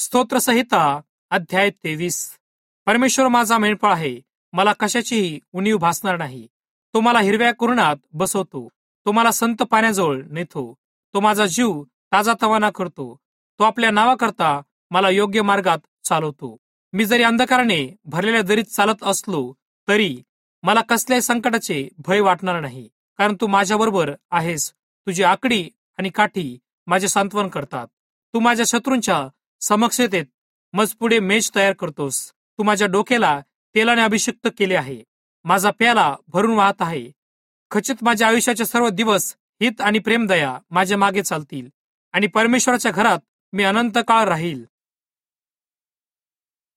स्तोत्रसंहिता अध्याय 23. परमेश्वर माझा मेंढपाळ आहे, मला कशाचीही उणीव भासणार नाही. तो मला हिरव्या कुरणात बसवतो, तो मला संत पाण्याजवळ नेतो, तो माझा जीव ताजा तवाना करतो, तो आपल्या नावाकरता मला योग्य मार्गात चालवतो. मी जरी अंधकाराने भरलेल्या दरीत चालत असलो तरी मला कसल्याही संकटाचे भय वाटणार नाही, कारण तू माझ्याबरोबर आहेस. तुझी आकडी आणि काठी माझे सांत्वन करतात. तू माझ्या शत्रूंच्या समक्षतेत मज पुढे मेज तयार करतोस. तू माझ्या डोक्याला तेलाने अभिषिक्त केले आहे, माझा प्याला भरून वाहत आहे. खचित माझ्या आयुष्याचे सर्व दिवस हित आणि प्रेमदया माझ्या मागे चालतील आणि परमेश्वराच्या घरात मी अनंत काळ राहील.